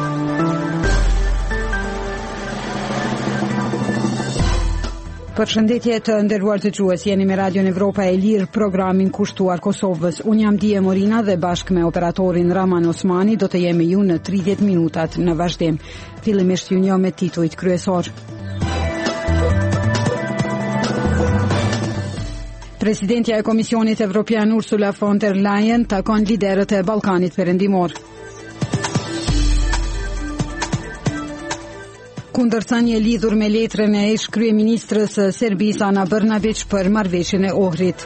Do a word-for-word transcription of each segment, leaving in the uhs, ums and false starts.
Përshëndetje të nderuar dëgjues, jeni me Radion Evropa e Lirë, programin kushtuar Kosovës. Unë jam Dije Morina dhe bashkë me operatorin Raman Osmani do të jemi ju në tridhjetë minutat në vazhdim. Fillimisht ju njoh me titujt kryesor. Presidentja e Komisionit Evropian Ursula von der Leyen takon liderët e Ballkanit Perëndimor. Kundërthënie lidhur me letrën e ish kryeministrës së Serbisë Ana Brnabić për marrëveshjen e Ohrit.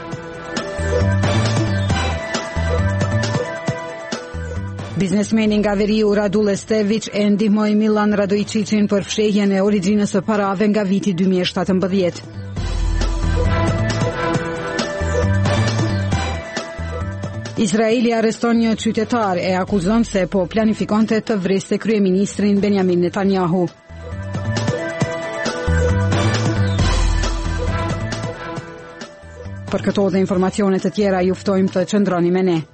Biznesmeni nga Veriu Radule Stević e ndihmoi Milan Radojčićin për fshehjen e origjinës së parave nga viti dy mijë e shtatëmbëdhjetë. Izraeli arreston një qytetar e akuzon se po planifikonte të vreste kryeministrin Benjamin Netanyahu. Për këto dhe informacionet të tjera ju ftojmë të qëndroni me ne.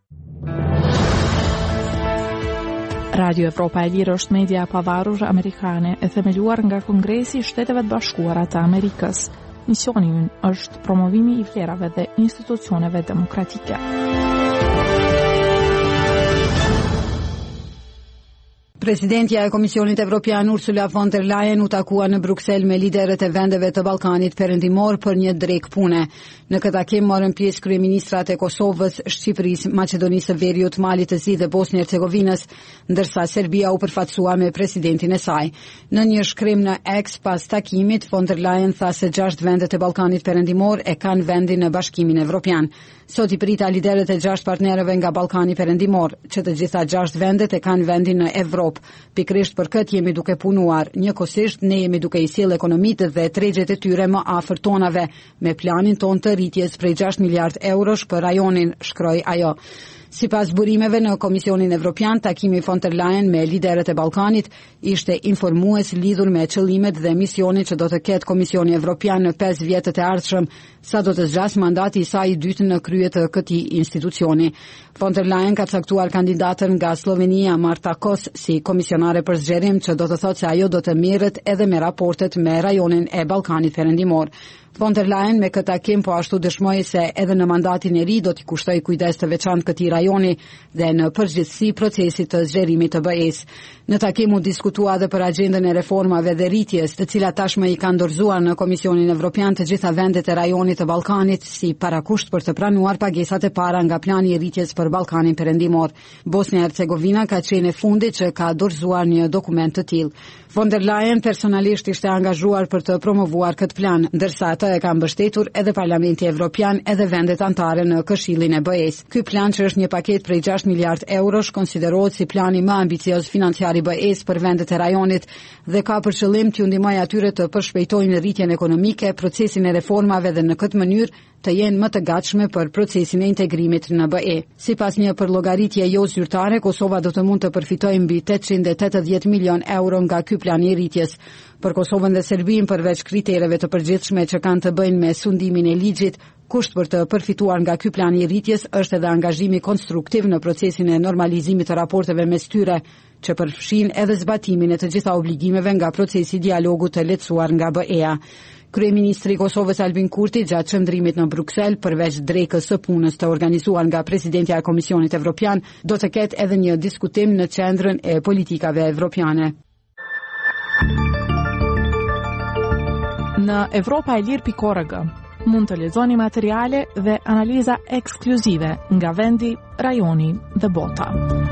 Radio Evropa e Lirë është media pavarur amerikane e themeluar nga Kongresi i Shteteve të Bashkuara të Amerikës. Misioni ynë është promovimi i vlerave dhe institucioneve demokratike. Presidentja e Komisionit Evropian Ursula von der Leyen u takua në Bruksel me liderët e vendeve të Ballkanit Perëndimor për një drekë pune. Në këtë takim morën pjesë kryeministrat e Kosovës, Shqipërisë, Maqedonisë së Veriut, Malit të Zi dhe Bosnjë Hercegovinës, ndërsa Serbia u përfaqësua me presidentin e saj. Në një shkrim në X pas takimit, von der Leyen tha se gjashtë vendet e Ballkanit Perëndimor e kanë vendin në Bashkimin Evropian. Sot i prita liderët e gjashtë partnerëve nga Ballkani Perëndimor, që të gjitha gjashtë vendet e kanë vendin në Evropë. Pikrisht për këtë jemi duke punuar. Njëkohësisht ne jemi duke i sjellë ekonomitë dhe tregjet e tyre më afër tonave, me planin ton të rritjes prej gjashtë miliard eurosh për rajonin, shkroi ajo. Sipas burimeve në Komisionin Evropian, takimi von der Leyen me liderët e Ballkanit ishte informues lidhur me qëllimet dhe misionin që do të ketë Komisioni Evropian në pesë vjetët e ardhshëm, sa do të zgjasë mandati i saj i dytë në krye të këtij institucioni. Von der Leyen ka caktuar kandidatën nga Slovenia, Marta Kos, si komisionare për zgjerim, që do të thotë se ajo do të merret edhe me raportet me rajonin e Ballkanit Perëndimor. Von der Leyen me këtë takim po ashtu dëshmoi se edhe në mandatin e ri do t'i kushtoj kujdes të veçantë këtij rajoni dhe në përgjithësi procesit të zgjerimit të B E-s. Në takim u diskutua edhe për agjendën e reformave dhe rritjes, të cilat tashmë i kanë dorëzuar në Komisionin Evropian të gjitha vendet e rajonit të Ballkanit si parakusht për të pranuar pagesat e para nga plani i rritjes për Ballkanin Perëndimor. Bosnia Hercegovina ka qenë e fundit që ka dorëzuar një dokument të tillë. Von der Leyen personalisht ishte angazhuar për të promovuar këtë plan, ndërsa atë e ka mbështetur edhe Parlamenti Evropian edhe vendet anëtare në Këshillin e B E-s. Ky plan, që është një paketë prej gjashtë miliard eurosh, konsiderohet si plani më ambicioz financiar i B E-s për vendet e rajonit dhe ka për qëllim t'ju ndihmojë atyre të përshpejtojnë rritjen ekonomike, procesin e reformave dhe në këtë mënyrë të jenë më të gatshme për procesin e integrimit në B E. Sipas një përllogaritje jo zyrtare, Kosova do të mund të përfitojë mbi tetëqind e tetëdhjetë milion euro nga ky plan i rritjes. Për Kosovën dhe Serbinë, përveç kritereve të përgjithshme që kanë të bëjnë me sundimin e ligjit, kusht për të përfituar nga ky plan i rritjes është edhe angazhimi konstruktiv në procesin e normalizimit të raporteve mes tyre, që përfshin edhe zbatimin e të gjitha obligimeve nga procesi i dialogut të lehtësuar nga B E-a. Kryeministri i Kosovës Albin Kurti gjatë qëndrimit në Bruksel, përveç drekës së punës të organizuar nga presidentja e Komisionit Evropian, do të ketë edhe një diskutim në qendrën e politikave evropiane. Në Evropa e Lirë pikë org mund të lexoni materiale dhe analiza ekskluzive nga vendi, rajoni dhe bota.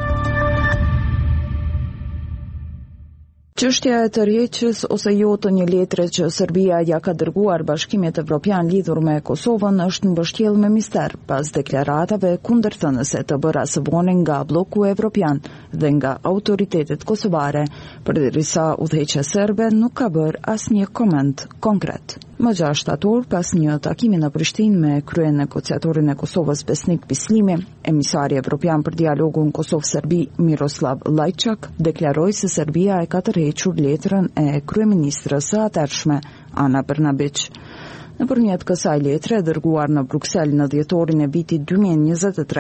Çështja e tërheqjes ose jo të një letre që Serbia ja ka dërguar Bashkimit Evropian lidhur me Kosovën është mbështjell me mister pas deklaratave kundërthënëse të bëra së voni nga bloku evropian dhe nga autoritetet kosovare, përderisa udhëheqja serbe nuk ka bërë asnjë koment konkret. Më gjashtë shtator, pas një takimi në Prishtinë me krye negociatorin e Kosovës Besnik Bislimi, emisari evropian për dialogun Kosovë-Serbi Miroslav Lajçak deklaroi se Serbia e ka tërhequr letrën e kryeministrës së atërshme Ana Brnabić. Nëpërmjet kësaj letre e dërguar në Bruksel në dhjetorin e vitit dy mijë e njëzet e tre,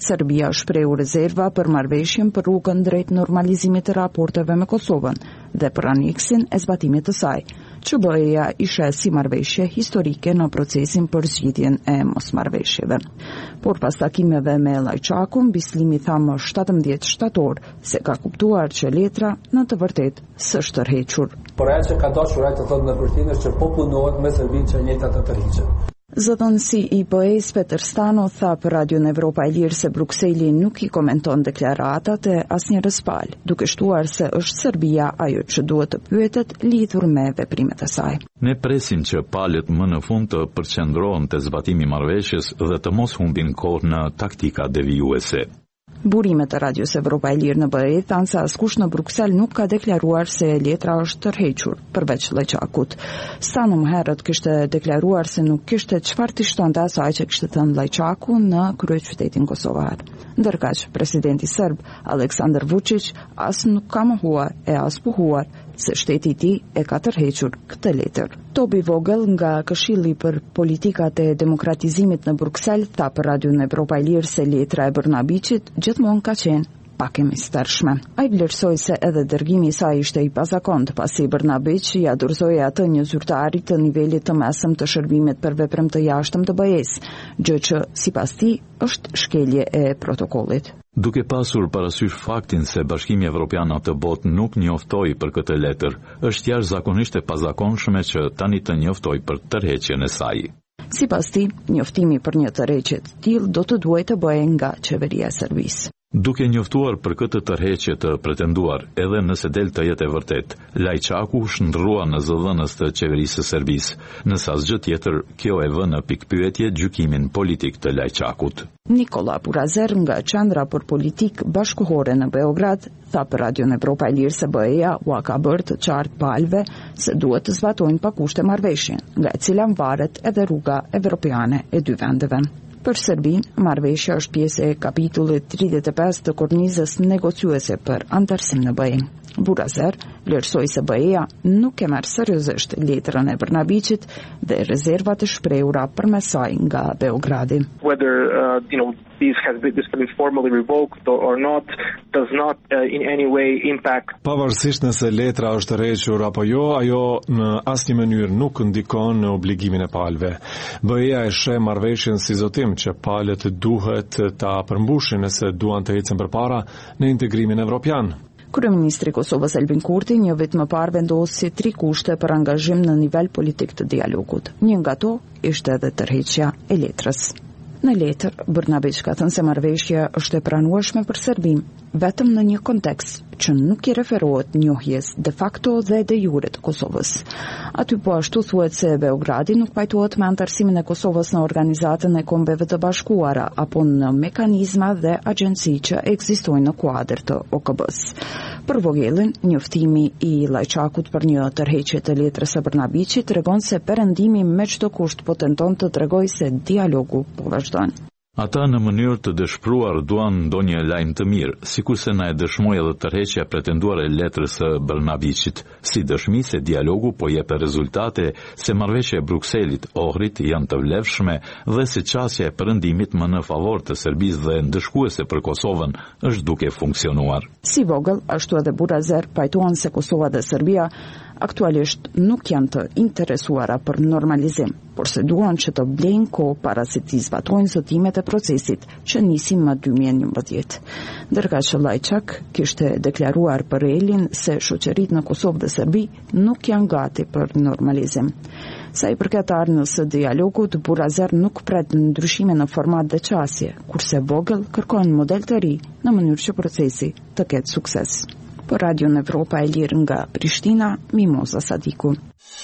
Serbia shprehu rezerva për marrëveshjen për rrugën drejt normalizimit të raporteve me Kosovën dhe për aneksin e zbatimit të saj, që B E-ja i sheh si marrëveshje historike në procesin për zgjidhjen e mosmarrëveshjeve. Por pas takimeve me Lajçakun, Bislimi tha më shtatëmbëdhjetë shtator se ka kuptuar që letra në të vërtetë s'është tërhequr. Por ajo që ka dashur ai të thotë në përfitinë është që po punohet me Serbinë që njëjta të tërhiqet. Zëdhënësi i B E-s Peter Stano tha për Radion Evropa e Lirë se Brukseli nuk i komenton deklaratat e asnjërs palë, duke shtuar se është Serbia ajo që duhet të pyetet lidhur me veprimet e saj. Ne presim që palët më në fund të përqendrohen te zbatimi i marrëveshjes dhe të mos humbin kohë në taktika devijuese. Burimet e Radios Evropa e Lirë në B E thanë se askush në Bruksel nuk ka deklaruar se letra është tërhequr, përveç Lajçakut. Stano më herët kishte deklaruar se nuk kishte çfarë të shtonte asaj që kishte thënë Lajçaku në kryeqytetin kosovar. Ndërkaq, presidenti serb Aleksandar Vučić as nuk ka mohuar e as pohuar se shteti i tij e ka tërhequr këtë letër. Tobi Vogel nga Këshilli për Politikat e Demokratizimit në Bruksel tha për Radion Evropa e Lirë se letra e Brnabićit gjithmonë ka qenë pak e mistershme. Ai vlerësoi se edhe dërgimi i saj ishte i pazakont, pasi Brnabić ja dorëzoi atë një zyrtari të nivelit të mesëm të shërbimit për veprëm të jashtëm të B E-s, gjë që sipas tij është shkelje e protokollit. Duke pasur parasysh faktin se Bashkimi Evropian atë botë nuk njoftoi për këtë letër, është jashtëzakonisht e pazakonshme që tani të njoftoi për tërheqjen e saj. Sipas tij, njoftimi për një tërheqje të tillë do të duhej të bëhej nga qeveria e Serbisë. Duke njoftuar për këtë tërheqje të pretenduar, edhe nëse del të jetë e vërtet, Lajçaku shndrrua në zëdhënës të qeverisë së Serbisë. Nëse asgjë tjetër, kjo e vë në pikpyetje gjykimin politik të Lajçakut. Nikola Burazer nga Qendra për Politikë Bashkëkohore në Beograd tha për Radion Evropa e Lirë se B E-ja u ka bërë të qartë palëve se duhet të zbatojnë pa kushte marrëveshjen, nga e cila varet edhe rruga evropiane e dy vendeve. Për Serbinë, marrëveshja është pjesë e kapitullit tridhjetë e pesë të kornizës negociuese për antarësim në B E. Burazer vlerësoi se B E-ja nuk e merr seriozisht letrën e Brnabićit dhe rezervat e shprehura përmes saj nga Beogradi. Whether uh, you know this has been, this has been formally revoked or not does not uh, in any way impact. Pavarësisht nëse letra është tërhequr apo jo, ajo në asnjë mënyrë nuk ndikon në obligimin e palëve. B E-ja e sheh marrëveshjen si zotim që palët duhet ta përmbushin nëse duan të ecën përpara në integrimin evropian. Kryeministri i Kosovës Albin Kurti një vit më parë vendosi tri kushte për angazhim në nivel politik të dialogut. Një nga to ishte edhe tërheqja e letrës. Në letër, Brnabić ka thënë se marrëveshja është e pranueshme për Serbinë, vetëm në një kontekst që nuk i referohet njohjes de facto dhe de jure të Kosovës. Aty po ashtu thuhet se Beogradi nuk pajtohet me antarësimin e Kosovës në Organizatën e Kombeve të Bashkuara apo në mekanizma dhe agjenci që ekzistojnë në kuadër të O K B-s. Për Vogelin, njoftimi i Lajçakut për një tërheqje të letrës së Brnabićit tregon se perëndimi me çdo kusht po tenton të tregojë se dialogu po vazhdon. Ata në mënyrë të dëshpëruar duan ndonjë lajm të mirë, sikurse na e dëshmoi edhe tërheqja pretenduar e letrës së Brnabićit, si dëshmi se dialogu po jep rezultate, se marrëveshja e Brukselit, Ohrit janë të vlefshme dhe se qasja e perëndimit më në favor të Serbisë dhe ndëshkuese për Kosovën është duke funksionuar. Si Vogel, ashtu edhe Burazer pajtuan se Kosova dhe Serbia aktualisht nuk janë të interesuara për normalizim, por se duan që të blejnë kohë para se të zbatojnë zotimet e procesit që nisi më dy mijë e njëmbëdhjetë. Ndërkaq që Lajçak kishte deklaruar për Elin se shoqëritë në Kosovë dhe Serbi nuk janë gati për normalizim. Sa i përket ardhmës së dialogut, Burazer nuk pret ndryshime në format dhe qasje, kurse Vogel kërkon model të ri në mënyrë që procesi të ketë sukses. Për Radion Evropa e Lirë nga Prishtina, Mimoza Sadiku.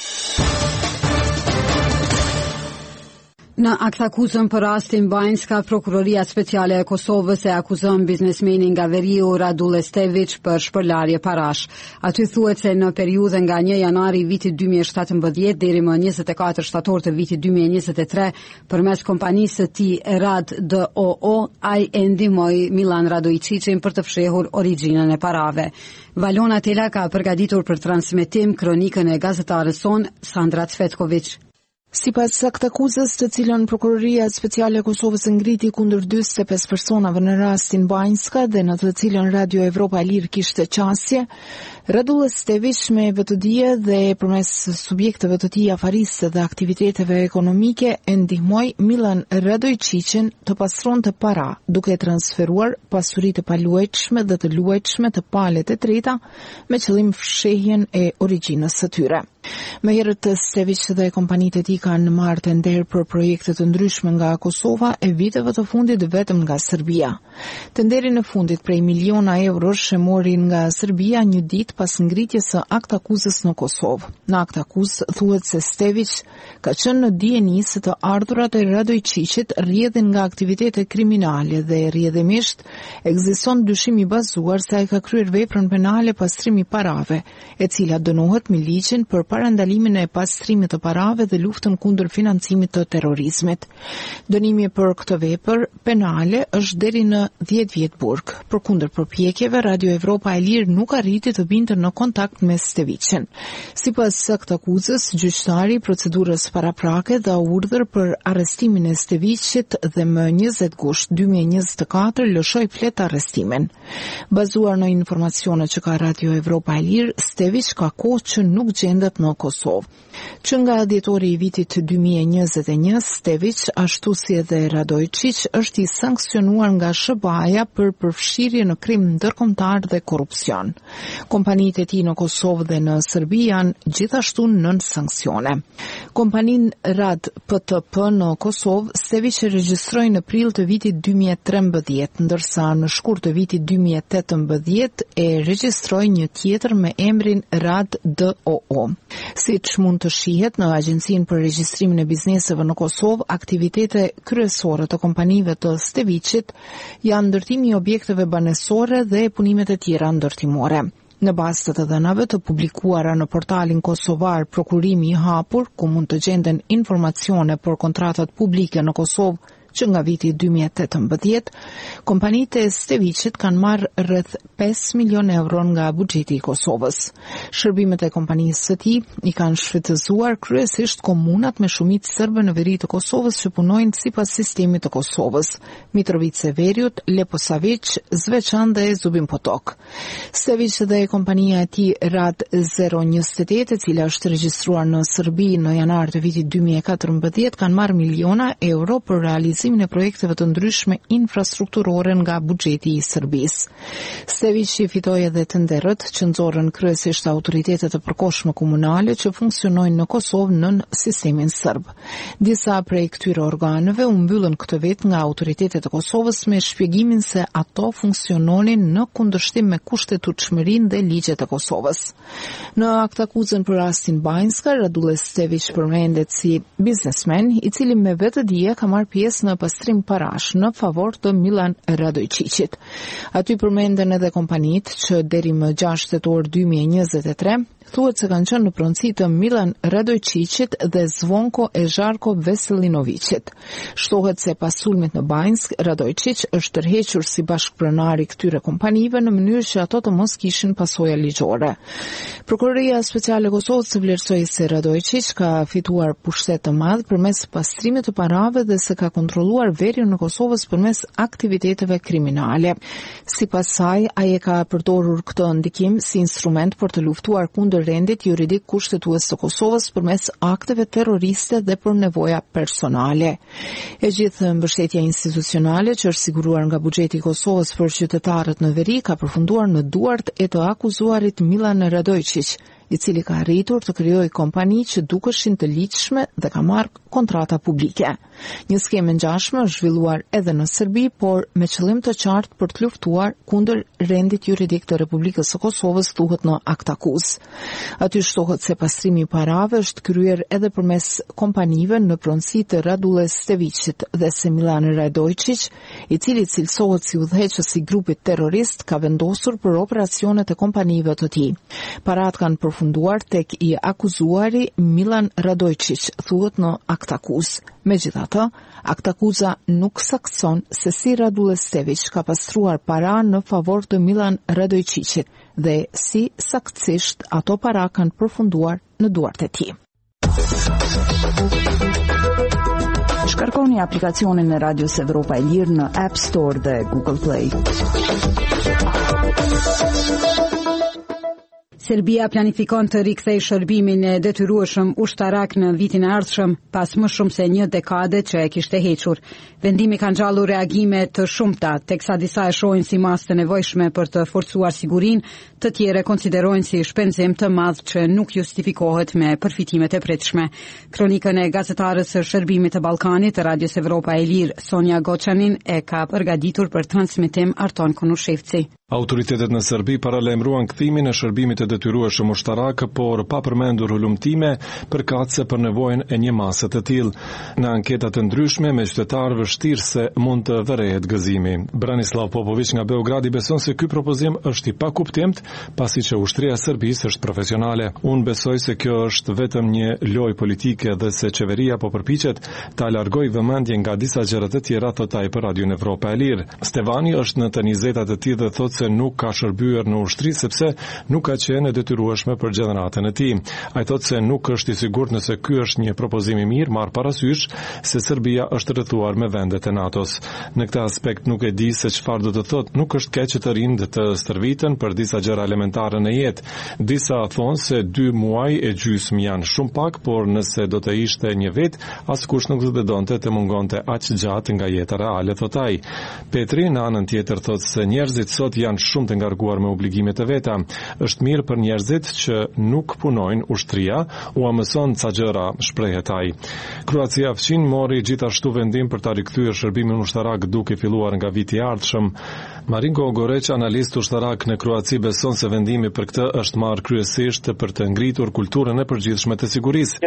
Në aktakuzën për rastin Banjska, Prokuroria Speciale e Kosovës e akuzon biznesmenin nga Veriu Radule Stević për shpërlarje parash. Aty thuhet se në periudhën nga një janari vitit dy mijë e shtatëmbëdhjetë deri më njëzet e katër shtator të vitit dy mijë e njëzet e tre, përmes kompanisë së tij Rad D O O, ai e ndihmoi Milan Radojčićin për të fshehur origjinën e parave. Valona Tela ka përgatitur për transmetim kronikën e gazetarës son Sandra Cvetković. Sipas aktakuzës të cilën Prokuroria Speciale e Kosovës ngriti kundër dyzet e pesë personave në rastin Banjska dhe në të cilën Radio Evropa e Lirë kishte qasje, Radull Stević me vetëdije dhe përmes subjekteve të tij afariste dhe aktiviteteve ekonomike e ndihmoi Milan Radojčićin të pastronte para, duke transferuar pasuri të paluajtshme dhe të luajtshme të palët e treta me qëllim fshehjen e origjinës së tyre. Me herët Stević dhe kompanitë e tij kanë marrë tender për projekte të ndryshme nga Kosova e viteve të fundit vetëm nga Serbia. Tenderin e fundit prej miliona eurosh e mori nga Serbia një ditë pas ngritjes së aktakuzës në Kosovë. Në aktakuzë thuhet se Stević ka qenë në dijeni se të ardhurat e Radojčićit rrjedhin nga aktivitete kriminale dhe rrjedhimisht ekziston dyshim i bazuar se ai ka kryer veprën penale pastrimi parave, e cila dënohet me ligjin për parandalimin e pastrimit të parave dhe luftën kundër financimit të terrorizmit. Dënimi për këtë vepër penale është deri në dhjetë vjet burg. Përkundër përpjekjeve, Radio Evropa e Lirë nuk arriti të binte në kontakt me Stevićin. Sipas këtij akuzës, gjyqtari i procedurës paraprake dha urdhër për arrestimin e Stevićit dhe më njëzet gusht dy mijë e njëzet e katër lëshoi flet arrestimin. Bazuar në informacione që ka Radio Evropa e Lirë, Stević ka kohë që nuk gjendet në Kosovë. Që nga dhjetori i vitit dy mijë e njëzet e një, Stević, ashtu si edhe Radojčić, është i sankcionuar nga S B A-ja për përfshirje në krim ndërkombëtar dhe korrupsion. Kompanitë e tij në Kosovë dhe në Serbi janë gjithashtu nën sanksione. Kompaninë Rad P T P në Kosovë, Stević e regjistroi në prill të vitit dy mijë e trembëdhjetë, ndërsa në shkurt të vitit dy mijë e tetëmbëdhjetë e regjistroi një tjetër me emrin Rad D O O. Siç mund të shihet në Agjencinë për Regjistrimin e Bizneseve në Kosovë, aktivitete kryesore të kompanive të Stevićit janë ndërtimi i objekteve banesore dhe punimet e tjera ndërtimore. Në bazë të dhënave të publikuara në portalin kosovar Prokurimi i hapur, ku mund të gjenden informacione për kontratat publike në Kosovë që nga viti dy mijë e tetëmbëdhjetë, kompanitë e Stevićit kanë marrë rreth pesë milion euro nga buxheti i Kosovës. Shërbimet e kompanisë së tij i kanë shfrytëzuar kryesisht komunat me shumicë serbe në veri të Kosovës që punojnë sipas sistemit të Kosovës: Mitrovica, Veriut, Leposavić, Zvečan dhe Zubin Potok. Stević dhe kompania e tij Rad zero njëzet e tetë, e cila është regjistruar në Serbi në janar të vitit dy mijë e katërmbëdhjetë, kanë marrë miliona euro për realizimin e projekteve të ndryshme infrastrukturore nga buxheti i Serbisë. Stević i fitoi edhe tenderët që nxorën kryesisht autoritetet e përkohshme komunale që funksionojnë në Kosovë nën sistemin serb. Disa prej këtyre organeve u mbyllën këtë vit nga autoritetet e Kosovës me shpjegimin se ato funksiononin në kundërshtim me kushtetutshmërinë dhe ligjet e Kosovës. Në aktakuzën për rastin Banjska, Radull Stević përmendet si biznesmen i cili me vetëdije ka marrë pjesë në pastrim parash në favor të Milan Radojčićit. Aty përmenden edhe kompanitë që deri më gjashtë tetor dy mijë e njëzet e tre thuhet se kanë qenë në pronësi të Milan Radojčićit dhe Zvonko e Žarko Veselinovićit. Shtohet se pas sulmit në Banjsk, Radojčić është tërhequr si bashkëpronar i këtyre kompanive në mënyrë që ato të mos kishin pasoja ligjore. Prokuroria Speciale e Kosovës vlerësoi se Radojčić ka fituar pushtet të madh përmes pastrimit të parave dhe se ka kontrolluar verjen në Kosovës përmes aktiviteteve kriminale. Sipas saj, ai e ka përdorur këtë ndikim si instrument për të luftuar kundër rendit juridik kushtetues të Kosovës përmes akteve terroriste dhe për nevoja personale. E gjithë mbështetja institucionale që është siguruar nga buxheti i Kosovës për qytetarët në veri ka përfunduar në duart e të akuzuarit Milan Radojčić, i cili ka arritur të krijojë kompani që dukeshin të ligjshme dhe ka marrë kontrata publike. Një skemë ngjashme është zhvilluar edhe në Serbi, por me qëllim të qartë për të luftuar kundër rendit juridik të Republikës së Kosovës, thuhet në aktakuzë. Aty shtohet se pastrimi i parave është kryer edhe përmes kompanive në pronësi të Radull Stevićit dhe se Milan Radojčić, i cili cilësohet si udhëheqës i grupit terrorist, ka vendosur për operacionet e kompanive të tij. Parat kanë përfunduar tek i akuzuari Milan Radojčić, thuhet në aktakuzë. Megjithatë, aktakuza nuk sakson se si Radull Stević ka pastruar para në favor të Milan Radojčićit dhe si saktësisht ato para kanë përfunduar në duart e tij. Shkarkoni aplikacionin e Radios Evropa e Lirë në App Store dhe Google Play. Serbia planifikon të rikthejë shërbimin e detyrueshëm ushtarak në vitin e ardhshëm pas më shumë se një dekade që e kishte hequr. Vendimi ka ngjallur reagime të shumta, teksa disa e shohin si masë të nevojshme për të forcuar sigurinë, të tjerë konsiderojnë si shpenzim të madh që nuk justifikohet me përfitimet e pritshme. Kronikën e gazetarës së Shërbimit të Ballkanit të Radios Evropa e Lirë, Sonja Goçanin, e ka përgatitur për transmetim Arton Konushevci. Autoritetet në Serbi paralajmëruan kthimin e shërbimit të detyrueshëm ushtarak, por pa përmendur hulumtime përkatëse për nevojën e një mase të tillë. Në anketa të ndryshme me qytetarë vështirë se mund të vërehet gëzimi. Branislav Popović nga Beogradi beson se ky propozim është i pakuptimt, pasi që ushtria e Serbisë është profesionale. Unë besoj se kjo është vetëm një lojë politike dhe se qeveria po përpiqet ta largojë vëmendjen nga disa gjëra të tjera, thot ai për Radion Evropa e Lirë. Stevani është në të njëzeta të tij dhe thotë se nuk ka shërbyer në ushtri sepse nuk ka qenë e detyrueshme për gjeneratën e tij. Ai thotë se nuk është i sigurt nëse ky është një propozim i mirë, marr parasysh se Serbia është rrethuar me vendet e NATO-s. Në këtë aspekt nuk e di se çfarë do të thotë, nuk është keq që të rinë të stërviten për disa gjëra elementare në jetë. Disa thonë se dy muaj e gjysmë janë shumë pak, por nëse do të ishte një vit, askush nuk do të donte të mungonte aq gjatë nga jeta reale, thotë ai. Petri në anën tjetër thotë se njerëzit sot janë shumë të ngarkuar me obligimet e veta. Është mirë për njerëzit që nuk punojnë ushtria, u mëson ca gjëra, shprehet ai. Kroacia fqin mori gjithashtu vendim për ta rikthyer shërbimin ushtarak duke filluar nga viti i ardhshëm. Marinko Ogoreq, analist ushtarak në Kroaci, beson se vendimi për këtë është marrë kryesisht për të ngritur kulturën e përgjithshme të sigurisë.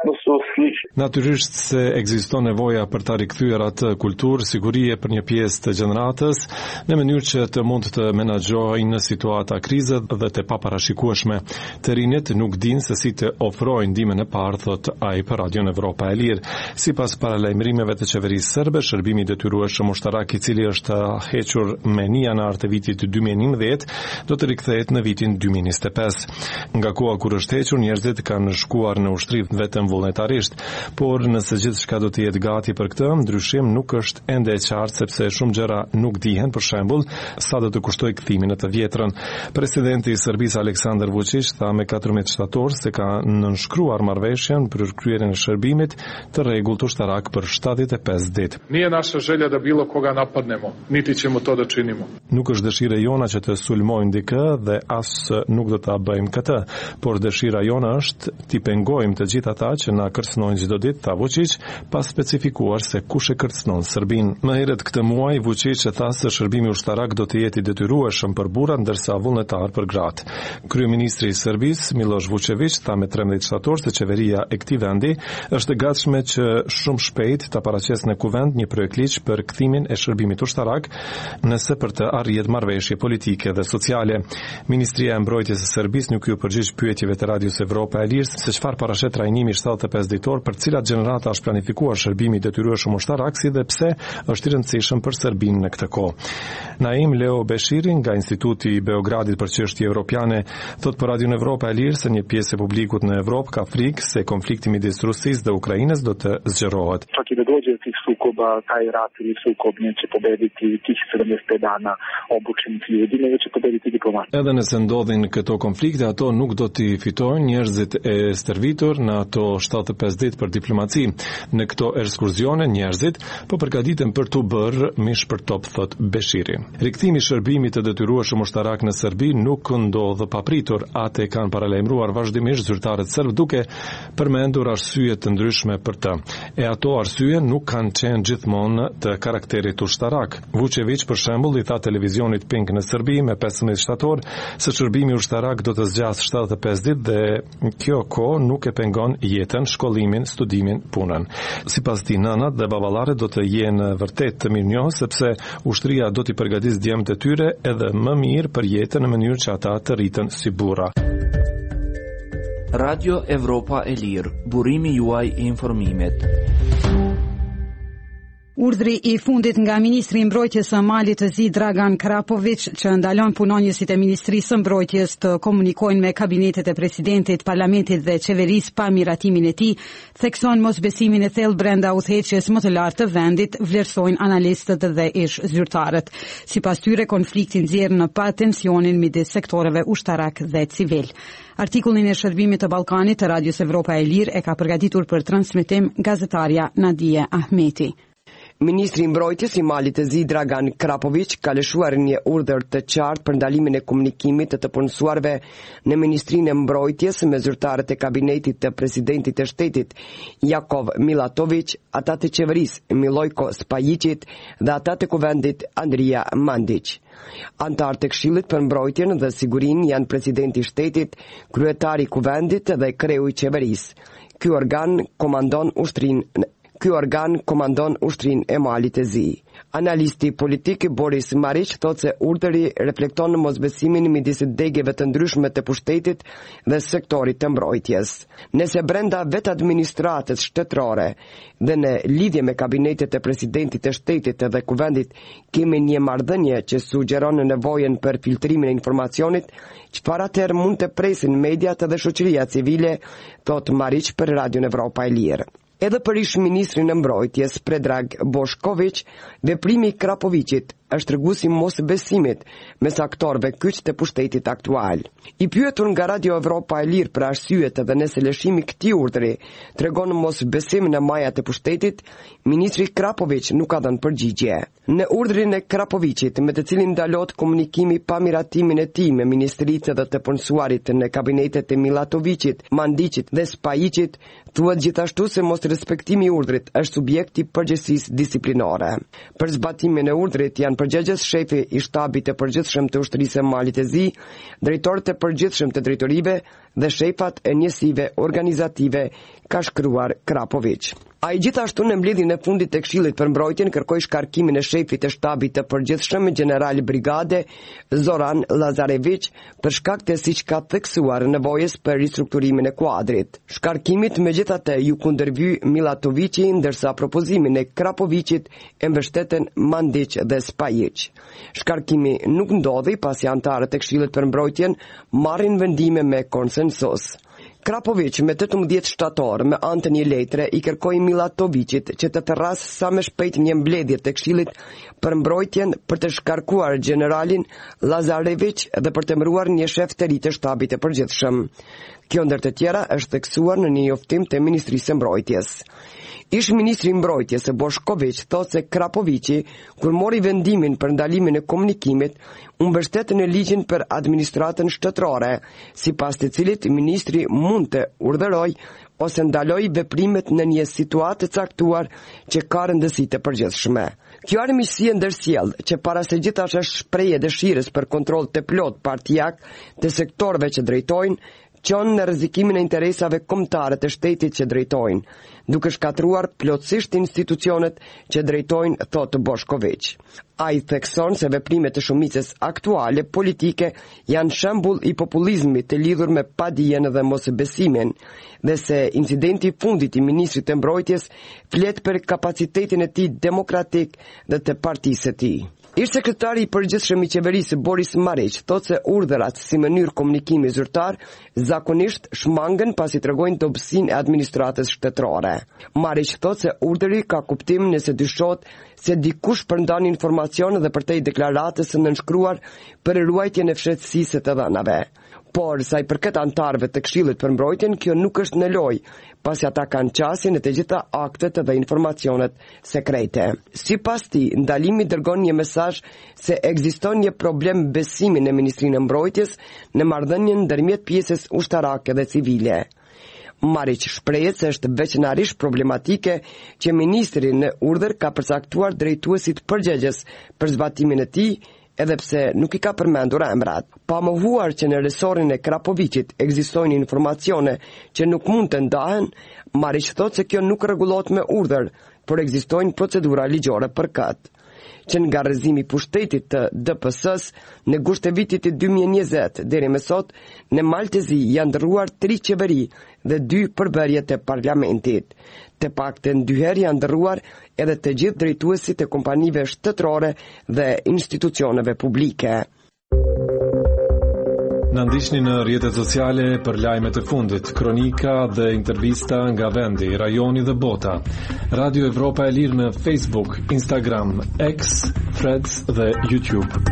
Natyrisht se ekziston nevoja për ta rikthyer atë kulturë sigurie për një pjesë të gjeneratës në mënyrë që të mund të menaxhojnë në situata krize dhe të paparashikueshme. Të rinjt nuk dinë se si të ofrojnë ndihmën e parë, thot ai për Radion Evropa e Lirë. Sipas paralajmërimeve të qeverisë serbe, shërbimi i detyrueshëm ushtarak i cili është hequr me një janar të vitit dy mijë e njëmbëdhjetë do të rikthehet në vitin dy mijë e njëzet e pesë. Nga koha kur është hequr, njerëzit kanë shkuar në ushtri vetëm vullnetarisht, por nëse gjithçka do të jetë gati për këtë, ndryshim nuk është ende e qartë sepse shumë gjëra nuk dihen, për shembull, sa do të kushtoj kthimin në të vjetrën. Presidenti i Serbisë Aleksandar Vučić tha me katërmbëdhjetë shtator se ka nënshkruar marrëveshjen për kryerjen e shërbimit të rregullt ushtarak për shtatëdhjetë e pesë ditë. Nije naša želja da bilo koga napadnemo, niti ćemo to da činimo. Nuk është dëshira jona që të sulmojmë dikë dhe as nuk do ta bëjmë këtë, por dëshira jona është t'i pengojmë të gjithë ata që na kërcënojnë çdo ditë, tha Vučić, pa specifikuar se kush e kërcënon Serbinë. Më herët këtë muaj Vučić e tha se shërbimi ushtarak do të jetë i detyrueshëm për burrat ndërsa vullnetar për gratë. Kryeministri i Serbisë Miloš Vučević tha me trembëdhjetë shtator se qeveria e këtij vendi është e gatshme që shumë shpejt ta paraqesë në kuvend një projekt ligj për kthimin e shërbimit ushtarak nëse për të arritur marrëveshje politike dhe sociale. Ministria e Mbrojtjes së Serbisë nuk u përgjigj pyetjeve të Radios Evropa e Lirë se çfarë parashet trajnimi shtatëdhjetë e pesë ditor për cilat gjenerata është planifikuar shërbimi i detyrueshëm ushtarak, si dhe pse është i rëndësishëm për Serbinë në këtë kohë. Naim Leo Beshiri nga Instituti i Beogradit për çështje evropiane thot për Radion Evropa e Lirë se një pjesë e publikut në Evropë ka frikë se konflikti midis Rusisë dhe Ukrainës do të zgjerohet. Čak i da dođe do tih sukoba, taj rat ili sukob neće pobediti tih sedamdeset pet dana obučenih ljudi, nego će pobediti diplomati. Edhe nëse ndodhin këto konflikte, ato nuk do t'i fitojnë njerëzit e stërvitur në ato shtatëdhjetë e pesë ditë për diplomaci. Në këto ekskursione njerëzit po përgatiten për të bërë mish për top, thot Beshiri. Rikthimi i shërbimit të detyrueshëm ushtarak në Serbi nuk ndodh papritur, atë kanë paralajmëruar vazhdimisht zyrtarët serb duke përmendur arsye të ndryshme për të. E ato arsye nuk kanë qenë gjithmonë të karakterit ushtarak. Vučević për shembull i tha televizionit Pink në Serbi me pesëmbëdhjetë shtator se shërbimi ushtarak do të zgjasë shtatëdhjetë e pesë ditë dhe kjo kohë nuk e pengon jetën, shkollimin, studimin, punën. Sipas tij, nënat dhe baballarët do të jenë vërtet të mirënjohës sepse ushtria do t'i përgatisë djemtë e tyre edhe më mirë për jetën në mënyrë që ata të rriten si burra. Radio Evropa e Lirë, burimi juaj i informimit. Urdhri i fundit nga ministri i mbrojtjes së Malit të Zi Dragan Krapovic, që ndalon punonjësit e Ministrisë së Mbrojtjes të komunikojnë me kabinetet e presidentit, parlamentit dhe qeverisë pa miratimin e tij, thekson mosbesimin e thellë brenda udhëheqjes më të lartë të vendit, vlerësojnë analistët dhe ish zyrtarët. Sipas tyre, konflikti nxjerr në pa tensionin midis sektoreve ushtarak dhe civil. Artikullin e Shërbimit të Ballkanit të Radios Evropa e Lirë e ka përgatitur për transmetim gazetarja Nadia Ahmeti. Ministri i Mbrojtjes i Malit të Zi Dragan Krapovic ka lëshuar një urdhër të qartë për ndalimin e komunikimit të të punësuarve në Ministrinë e Mbrojtjes me zyrtarët e kabinetit të presidentit të shtetit Jakov Milatovic, ata të qeverisë Milojko Spajicit dhe ata të kuvendit Andrija Mandic. Antarët e Këshillit për Mbrojtjen dhe Sigurinë janë presidenti i shtetit, kryetari i kuvendit dhe kreu i qeverisë. Ky organ komandon ushtrinë Ky organ komandon ushtrin e Malit të Zi. Analisti politik Boris Maric thotë se urdhri reflekton në mosbesimin midis degeve të ndryshme të pushtetit dhe sektorit të mbrojtjes. Nëse brenda vetë administratës shtetërore dhe në lidhje me kabinetet e presidentit të shtetit dhe kuvendit kemi një marrëdhënie që sugjeron nevojën për filtrimin e informacionit, çfarë atëherë mund të presin mediat dhe shoqëria civile, thotë Maric për Radion Evropa e Lirë. Edhe për ish ministrin e mbrojtjes Predrag Boshkovic, veprimi i Krapovicit është treguesi mos besimit mes aktorëve kyç të pushtetit aktual. I pyetur nga Radio Evropa e Lirë për arsyet dhe nëse lëshimi i këtij urdhri tregon mos besim në majat e pushtetit, ministri Krapovic nuk ka dhënë përgjigje. Në urdhrin e Krapovicit, me të cilin ndalohet komunikimi pa miratimin e tij me ministritë dhe të punësuarit në kabinetet e Milatovicit, Mandicit dhe Spajicit, thuhet gjithashtu se mos respektimi i urdhrit është subjekt i përgjegjësisë disiplinore. Për zbatimin e urdhrit janë përgjegjës shefi i shtabit të përgjithshëm të ushtrisë së Malit të Zi, drejtorët e përgjithshëm të drejtorive dhe shefat e njësive organizative, ka shkruar Krapovic. Ai gjithashtu në mbledhjen e fundit të Këshillit për Mbrojtjen kërkoi shkarkimin e shefit të shtabit të përgjithshëm general brigade Zoran Lazarevic për shkak të siç ka theksuar nevojës për ristrukturimin e kuadrit. Shkarkimit megjithatë ju kundërvy Milatovici, ndërsa propozimin e Krapovicit e mbështeten Mandic dhe Spajic. Shkarkimi nuk ndodhi pasi antarët e Këshillit për Mbrojtjen marrin vendime me konsensus. Krapovic me tetëmbëdhjetë shtator me anë të një letre i kërkoi Milatovicit që të thërras sa më shpejt një mbledhje të Këshillit për Mbrojtjen për të shkarkuar generalin Lazarevic dhe për të emëruar një shef të ri të shtabit të përgjithshëm. Kjo ndër të tjera është theksuar në një njoftim të Ministrisë së Mbrojtjes. Ish ministri i mbrojtjes Boshkovic thotë se Krapovici, kur mori vendimin për ndalimin e komunikimit, u mbështet në ligjin për administratën shtetërore, sipas të cilit ministri mund të urdhërojë ose ndaloj veprimet në një situatë të caktuar që ka rëndësi të përgjithshme. Kjo armiqësi ndërsjell që para se gjithashtu është shprehje dëshirës për kontroll të plot partijak të sektorëve që drejtojnë, qonë në rrezikimin e interesave kombëtare të shtetit që drejtojnë, duke shkatruar plotësisht institucionet që drejtojnë, thotë Boshkovic. Ai thekson se veprimet të shumicës aktuale politike janë shembull i populizmit të lidhur me padijen dhe mosbesimin, dhe se incidenti i fundit i ministrit të mbrojtjes flet për kapacitetin e tij demokratik dhe të partisë së tij. Ish sekretari i përgjithshëm i qeverisë Boris Maric thotë se urdhërat si mënyrë komunikimi zyrtar zakonisht shmangen pasi tregojnë dobësinë e administratës shtetërore. Maric thotë se urdhri ka kuptim nëse dyshohet se dikush përndan informacion dhe përtej deklaratës së nënshkruar për ruajtjen e fshehtësisë të dhënave. Por sa i përket antarëve të Këshillit për Mbrojtjen, kjo nuk është në lojë, pasi ata kanë qasjen e të gjitha aktet dhe informacionet sekrete. Sipas tij, ndalimi dërgon një mesazh se ekziston një problem besimi në Ministrinë e Mbrojtjes në marrëdhënien ndërmjet pjesës ushtarake dhe civile. Maric shprehet se është veçanërisht problematike që ministri në urdhër ka përcaktuar drejtuesit përgjegjës për zbatimin e tij, edhe pse nuk i ka përmendur emrat. Pa mohuar që në resorin e Krapovicit ekzistojnë informacione që nuk mund të ndahen, Maric thotë se kjo nuk rregullohet me urdhër, por ekzistojnë procedura ligjore për këtë. që nga rrëzimi i pushtetit të D P S-s në gusht të vitit dy mijë e njëzet deri më sot, në Maltezi janë ndërruar tri qeveri dhe dy përbërje të parlamentit. Të paktën dy herë janë ndërruar edhe të gjithë drejtuesit e kompanive shtetërore dhe institucioneve publike. Në ndiqni në rrjetet sociale për lajmet e fundit, kronika dhe intervista nga vendi, rajoni dhe bota. Radio Evropa e Lirë në Facebook, Instagram, X, Threads dhe YouTube.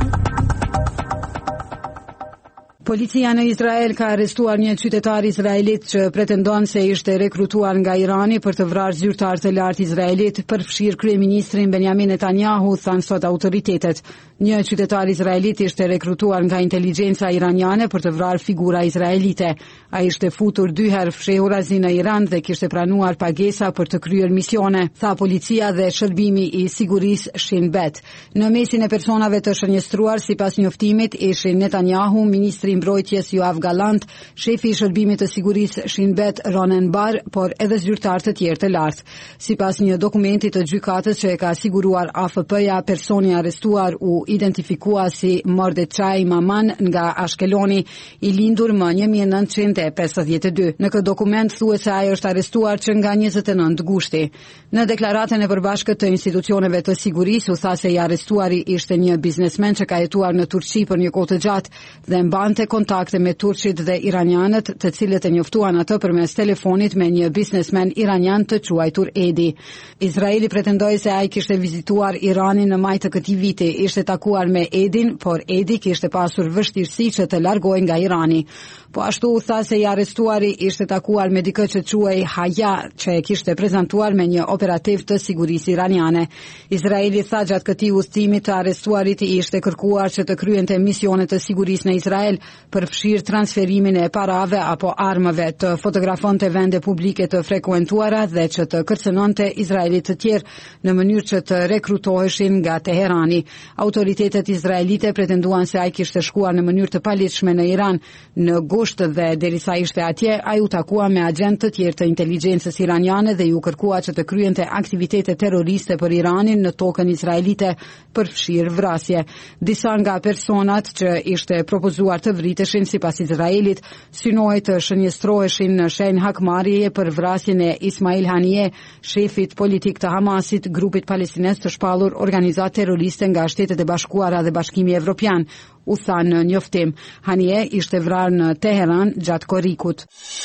Policia në Izrael ka arrestuar një qytetar izraelit që pretendon se ishte rekrutuar nga Irani për të vrarë zyrtar të lartë izraelit, përfshirë kryeministrin Benjamin Netanyahu, thanë sot autoritetet. Një qytetar izraelit ishte rekrutuar nga inteligjenca iraniane për të vrarë figura izraelite. A ishte futur dy herë fshehurazi në Iran dhe kishte pranuar pagesa për të kryer misione, tha policia dhe shërbimi i sigurisë Shin Bet. Në mesin e personave të shënjestruar, sipas njoftimit, ishin Netanyahu, ministri i mbrojtjes Yoav Gallant, shefi i shërbimit të sigurisë Shin Bet Ronen Bar, por edhe zyrtar të tjerë të lartë. Sipas një dokumenti të gjykatës që e ka siguruar A F P-ja, personi arrestuar u identifikua si Mordechai Maman nga Ashkeloni, i lindur më një mijë e nëntëqind e pesëdhjetë e dy. Në këtë dokument thuhet se ai është arrestuar që nga njëzet e nëntë gushti. Në deklaratën e përbashkët të institucioneve të sigurisë u tha se i arrestuari ishte një biznesmen që ka jetuar në Turqi për një kohë të gjatë dhe mbante kontakte me turqit dhe iranianët, të cilët e njoftuan atë përmes telefonit me një biznesmen iranian të quajtur Edi. Izraeli pretendoi se ai kishte vizituar Iranin në maj të këtij viti, ishte takuar me Edin, por Edi kishte pasur vështirësi që të largohej nga Irani. Po ashtu u tha se i arrestuari ishte takuar me dikë që quhej Haya, që e kishte prezantuar me një operativ të sigurisë iraniane. Izraeli tha gjatë këtij udhëtimi të arrestuarit i ishte kërkuar që të kryente misione të sigurisë në Izrael, përfshirë transferimin e parave apo armëve, të fotografonte vende publike të frekuentuara dhe që të kërcënonte izraelit të tjerë në mënyrë që të rekrutoheshin nga Teherani. Autoritetet izraelite pretenduan se ai kishte shkuar në mënyrë të paligjshme në Iran në gusht dhe derisa ishte atje, ai u takua me agent të tjerë të inteligjencës iraniane dhe ju kërkua që të kryente aktivitete terroriste për Iranin në tokën izraelite, përfshirë vrasje. Disa nga personat që ishte propozuar të vriteshin sipas Izraelit, synohej të shënjestroheshin në shenjë hakmarrjeje për vrasjen e Ismail Haniyeh, shefit politik të Hamasit, grupit palestines të shpallur organizatë terroriste nga Shtetet e Bashkuara dhe Bashkimi Evropian, u tha në njoftim. Haniyeh ishte vrarë në Teheran gjatë korrikut.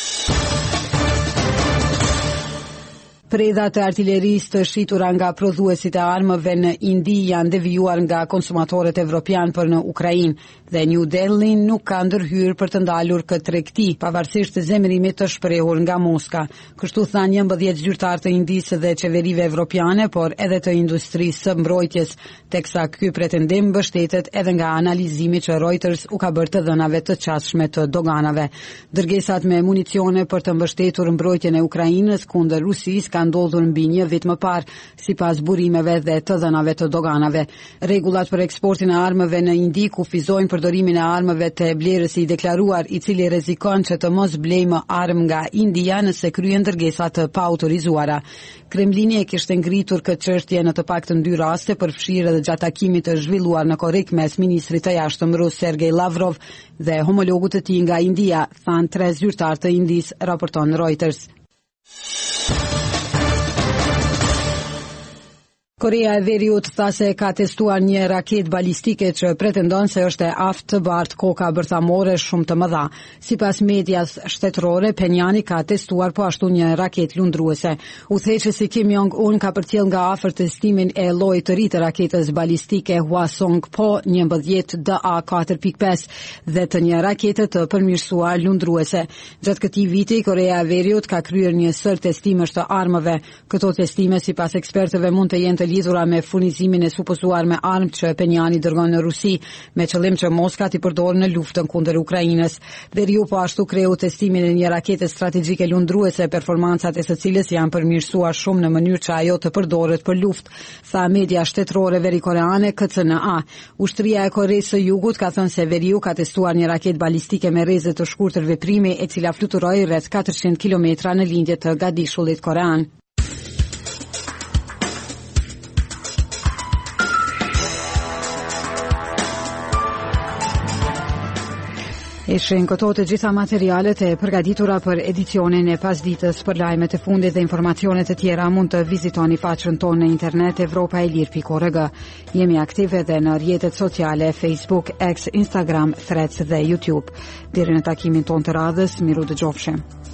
Predhat e artillerisë të shitura nga prodhuesit e armëve në Indi janë devijuar nga konsumatorët evropian për në Ukrainë dhe New Delhi nuk ka ndërhyrë për të ndalur këtë tregti, pavarësisht të zemërimit të shprehur nga Moska. Kështu thanë njëmbëdhjetë zyrtarë të Indisë dhe qeverive evropiane, por edhe të industrisë së mbrojtjes, teksa ky pretendim mbështetet edhe nga analizimi që Reuters u ka bërë të dhënave të qasshme të doganave. Dërgesat me municione për të mbështetur mbrojtjen e Ukrainës kundër Rusisë ka ndodhur mbi një vit më parë, sipas burimeve dhe të dhënave të doganave. Rregullat për eksportin e armëve në Indi kufizojnë përdorimin e armëve të blerës i deklaruar, i cili rrezikon që të mos blejë më armë nga India nëse kryen ndërgesa të paautorizuara. Kremlini e kishte ngritur këtë çështje në të paktën dy raste, përfshirë edhe gjatë takimit të zhvilluar në Korrik mes ministrit të jashtëm rus Sergej Lavrov dhe homologut të tij nga India, thanë tre zyrtarë të Indisë, raporton Reuters. Korea e Veriut tha se ka testuar një raketë balistike që pretendon se është e aftë të bartë koka bërthamore shumë të mëdha. Sipas medias shtetërore, Pyongyang ka testuar po ashtu një raketë lundruese. Udhëheqësi Kim Jong-un ka përcjell nga afër testimin e llojit të ri të raketës balistike Hwasong-po njëmbëdhjetë D A katër pikë pesë dhe të një rakete të përmirësuar lundruese. Gjatë këtij viti, Korea e Veriut ka kryer një sër testimesh të armëve. Këto testime, sipas ekspertëve, mund të jenë të lidhura me furnizimin e supozuar me armë që Pyongyang dërgon në Rusi, me qëllim që Moska t'i përdorë në luftën kundër Ukrainës. Veriu po ashtu kreu testimin e një rakete strategjike lundruese, performancat e së cilës janë përmirësuar shumë në mënyrë që ajo të përdoret për luftë, tha media shtetërore verikoreane K C N A. Ushtria e Koreas së Jugut ka thënë se veriu ka testuar një raketë balistike me rreze të shkurtër veprimi, e cila fluturoi rreth katërqind kilometra në lindje të gadishullit korean. Ishin këto të gjitha materialet e përgatitura për edicionin e pasditës. Për lajmet e fundit dhe informacionet e tjera mund të vizitoni faqen tonë në internet evropaelir pikë org. Jemi aktive edhe në rrjetet sociale Facebook, X, Instagram, Threads dhe YouTube. Deri në takimin tonë të radhës, miru dëgjofshim.